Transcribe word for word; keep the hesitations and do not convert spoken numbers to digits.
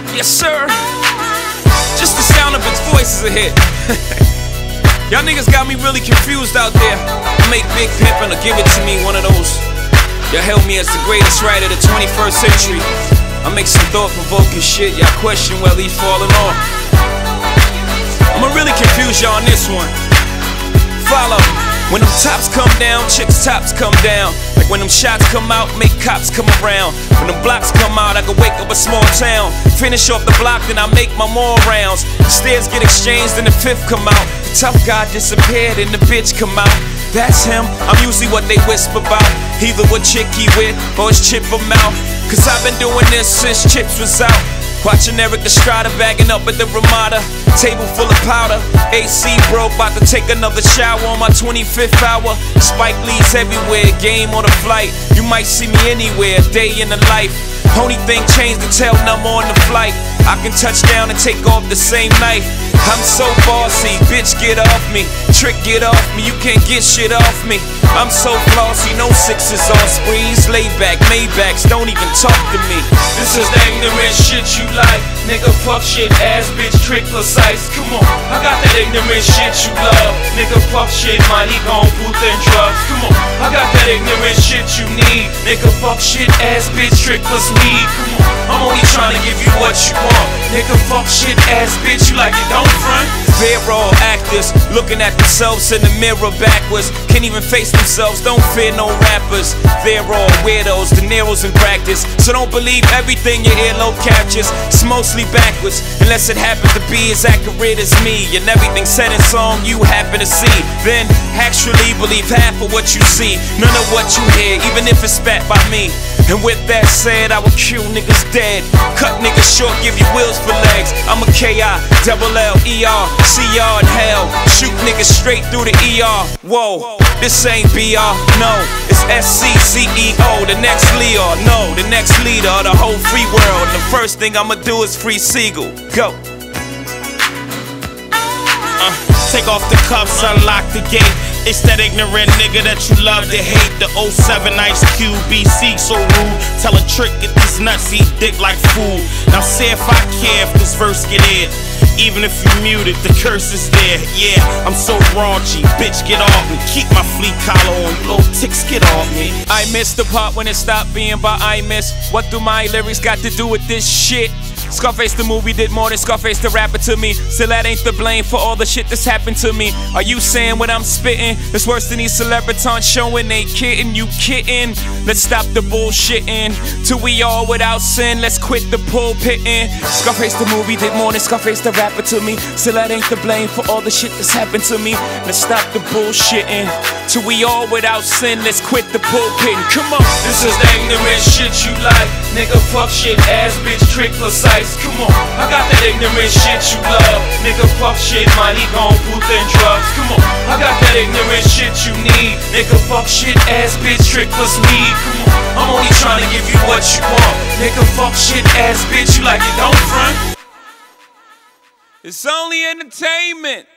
Yes, sir. Just the sound of its voice is a hit. Y'all niggas got me really confused out there. Make Big Pimpin' or Give It To Me one of those. Y'all hailed me as the greatest writer of the twenty-first century. I make some thought-provoking shit. Y'all question whether he's falling off. I'ma really confuse y'all on this one. Follow. When them tops come down, chicks' tops come down. Like when them shots come out, make cops come around. When them blocks come out, I can wake up a small town. Finish off the block, then I make my more rounds. The stairs get exchanged, then the fifth come out. The tough guy disappeared, and the bitch come out. That's him, I'm usually what they whisper about. Either what chick he with, or his chip him out. Cause I've been doing this since Chips was out. Watching Eric Estrada bagging up at the Ramada. Table full of powder, A C broke, about to take another shower on my twenty-fifth hour. Spike Lee's everywhere, game on the flight. You might see me anywhere, day in the life. Only thing changed, the tail number on the flight. I can touch down and take off the same night. I'm so bossy, bitch get off me. Trick get off me, you can't get shit off me. I'm so flossy, no sixes on sprees. Laid back, Maybachs, don't even talk to me. This is the ignorant shit you like. Nigga fuck shit, ass bitch, trick precise. Come on, I got that ignorant shit you love. Nigga fuck shit, money gon' booth and drugs. Come on, I got that ignorant shit you need. Nigga fuck shit, ass bitch, trick plus weed. Come on, I'm only trying to give you what you want. Nigga fuck shit, ass bitch, you like it, don't front. They're all actors, looking at themselves in the mirror backwards. Can't even face themselves, don't fear no rappers. They're all weirdos, De Niro's in practice. So don't believe everything your earlobe captures. It's mostly backwards, unless it happens to be as accurate as me. And everything said in song you happen to see. Then actually believe half of what you see, none of what you hear, even if it's spat by me. And with that said, I will kill niggas dead. Cut niggas short, give you wheels for legs. I'm a K I, double L, E R, C R in hell. Shoot niggas straight through the E R. Whoa, this ain't B R, no. It's S C C E O, the next Leo. No, the next leader of the whole free world. And the first thing I'ma do is free Siegel. Go. Uh, take off the cuffs, unlock the gate. It's that ignorant nigga that you love to hate. The oh seven Ice Cube, B C so rude. Tell a trick, get these nuts, eat dick like food. Now say if I care if this verse get aired. Even if you muted, the curse is there. Yeah, I'm so raunchy, bitch get off me. Keep my fleet collar on, you little ticks get off me. I missed the part when it stopped being by I miss. What do my lyrics got to do with this shit? Scarface the movie did more than Scarface the rapper to me. Still that ain't the blame for all the shit that's happened to me. Are you saying what I'm spitting is worse than these celebrities showing they kidding? You kidding? Let's stop the bullshitting. Till we all without sin, let's quit the pulpitting. Scarface the movie did more than Scarface the rapper to me. Still that ain't the blame for all the shit that's happened to me. Let's stop the bullshitting. Till we all without sin, let's quit the pulpitting. Come on. This is the ignorant shit you like. Nigga fuck shit, ass bitch, trick precise. Come on, I got that ignorant shit you love. Nigga fuck shit, money gon' booth and drugs. Come on, I got that ignorant shit you need. Nigga fuck shit, ass bitch, trick plus weed. Come on, I'm only trying to give you what you want. Nigga fuck shit, ass bitch, you like it, don't front. It's only entertainment.